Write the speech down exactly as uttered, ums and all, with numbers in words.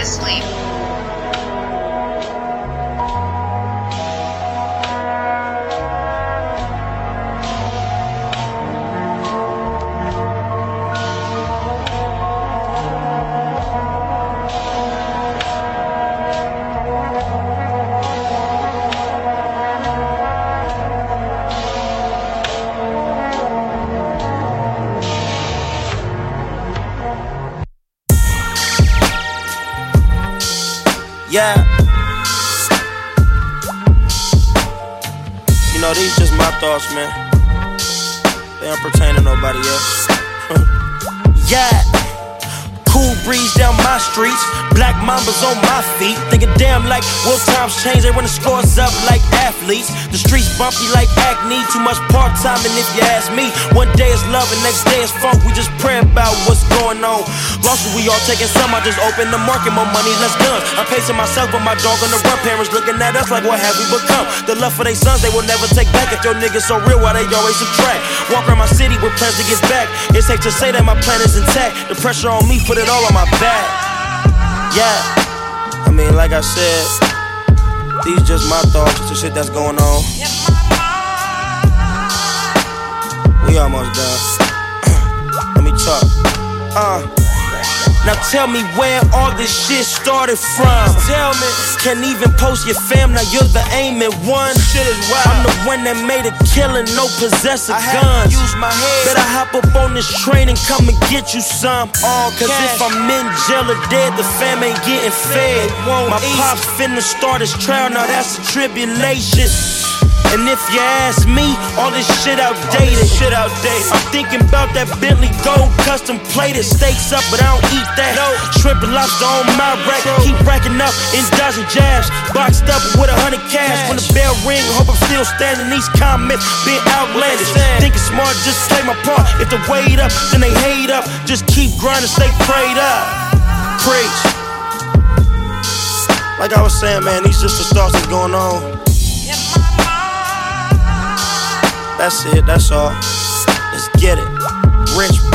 to sleep. Yeah. You know, these just my thoughts, man. They don't pertain to nobody else. Yeah. Cool breeze down my streets, black mambas on my feet. Thinking damn like will times change, they run the scores up like athletes. The streets bumpy like acne, too much part-time. And if you ask me, one day is love and next day is funk. We just pray about what's going on. Lost we all taking some, I just open the market, more money, less guns. I'm pacing myself with my dog on the run. Parents looking at us like what have we become? The love for their sons they will never take back. If your niggas so real, why they always subtract? Walk around my city with plans to get back. It's safe to say that my plan is intact. The pressure on me, put it all on my back. Yeah, I mean, like I said, these just my thoughts, the shit that's going on. We almost done. Let me talk. Uh. Now tell me where all this shit started from. Tell me, can't even post your fam, now you're the aiming one. Shit is wild. I'm the one that made a killing, no possessive I guns. Use my head. Better hop up on this train and come and get you some. All cause cash. If I'm in jail or dead, the fam ain't getting fed. My eat. Pops finna start his trial, now that's a tribulation. And if you ask me, all this shit outdated. This shit outdated. I'm thinking about that Bentley Gold custom plated. Steaks up, but I don't eat that. No. Shrimp and lobster on my rack. Keep racking up in dodging jabs. Boxed up with a hundred cash. When the bell ring, hope I'm still standing. These comments being outlandish. Thinking smart, just play my part. If they wait up, then they hate up. Just keep grinding, stay prayed up. Preach. Like I was saying, man, these just the thoughts that's going on. That's it, that's all. Let's get it. Rich